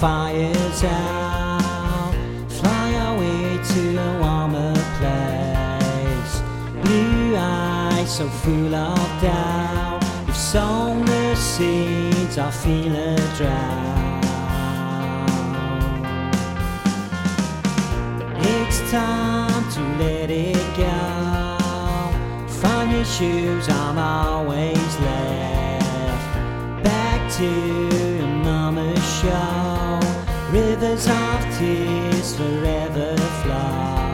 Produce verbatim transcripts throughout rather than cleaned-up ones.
fire's out, fly away to a warmer place. Blue eyes so full of doubt, you've sown the seeds, I feel a drought. It's time to let it go. Find your shoes, I'm always left. Back to your mama's show. Rivers of tears forever flow.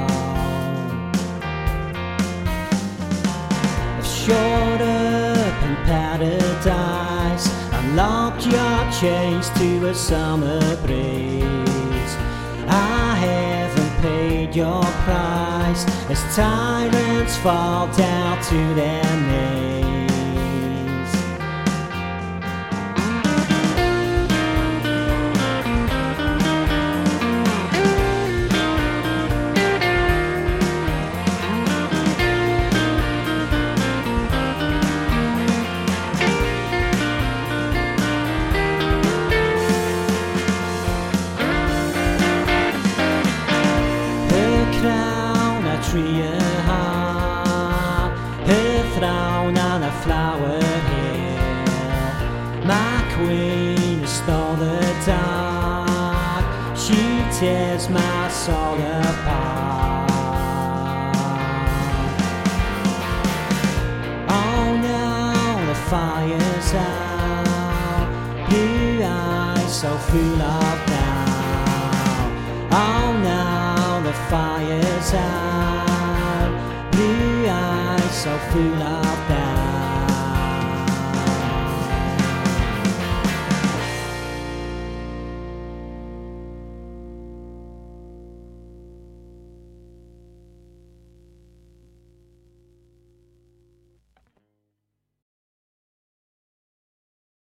I've shored up in paradise, unlocked your chains to a summer breeze. I haven't paid your price as tyrants fall down to their knees. Crown a tree a heart, her throne on a flower hill. My queen stole the dark, she tears my soul apart. Oh no, the fire's out, blue eyes so full of doubt. Oh no, the fire's out, blue eyes so full of